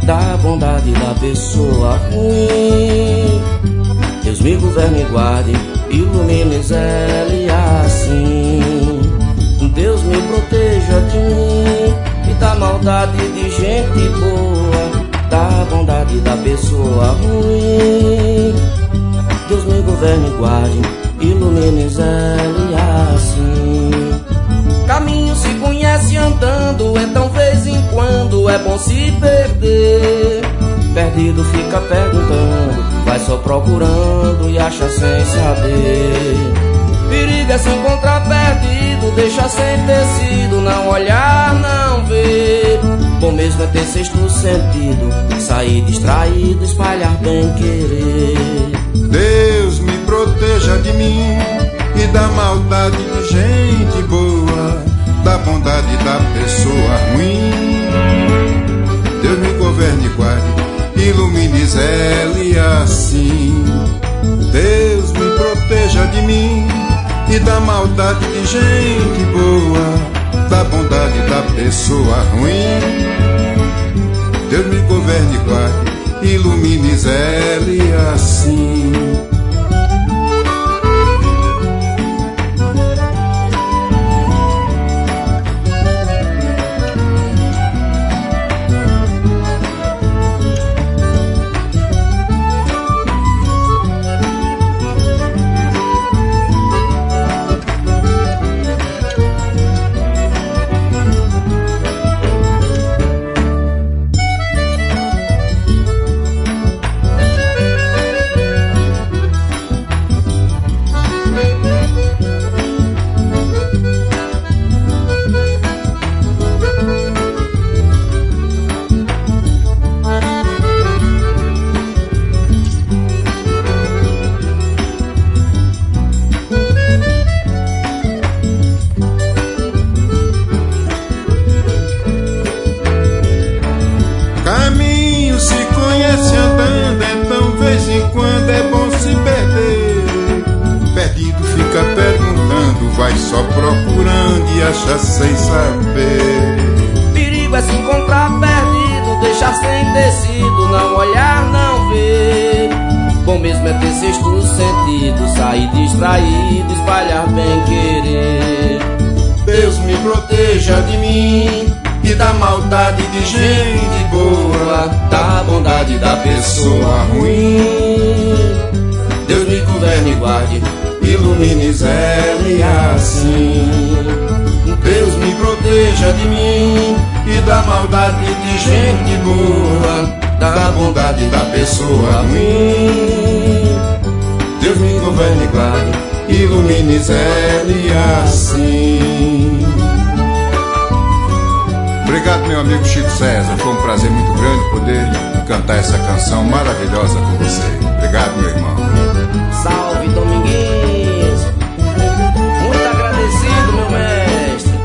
da bondade da pessoa ruim. Deus me governe e guarde, ilumine e zele assim. Deus me proteja de mim e da maldade de gente boa, da bondade da pessoa ruim. Deus me governe e guarde, ilumine e zele assim. Caminho se conhece andando, então vez em quando é bom se perder. Perdido fica perguntando, vai só procurando e acha sem saber. Perigo é se encontrar perdido, deixa sem tecido, não olhar, não ver. Bom mesmo é ter sexto sentido, sair distraído, espalhar bem querer. Deus me proteja de mim e da maldade de gente boa, da bondade da pessoa ruim. Deus me governe e guarde, ilumine e zele assim. Deus me proteja de mim e da maldade de gente boa, da bondade da pessoa ruim. Deus me governe e guarde, ilumine e zele assim. Vai só procurando e acha sem saber. Perigo é se encontrar perdido, deixar sem tecido, não olhar, não ver. Bom mesmo é ter sexto sentido, sair distraído, espalhar bem querer. Deus me proteja de mim e da maldade de gente boa, da bondade da pessoa ruim. Deus me governe e guarde, ilumine e zele assim. Deus me proteja de mim e da maldade de gente boa, da bondade da pessoa ruim. Deus me governe e guarde, ilumine e zele assim. Obrigado, meu amigo Chico César. Foi um prazer muito grande poder cantar essa canção maravilhosa com você. Obrigado, meu irmão. Salve, Dominguinhos. Muito agradecido, meu mestre.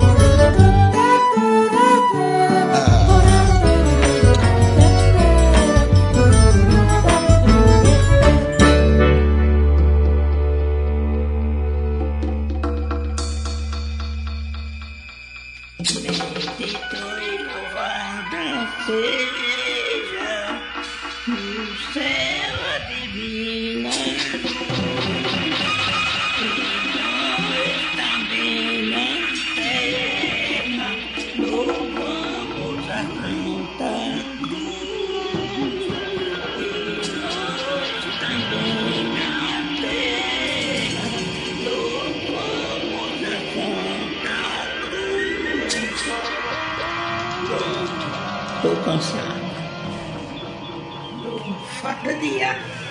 Bendito e louvado seja no céu a divina, e nós também na terra louvamos a Santa Cruz. E nós também na terra louvamos a Santa Cruz. Estou cansado. Falta de ar.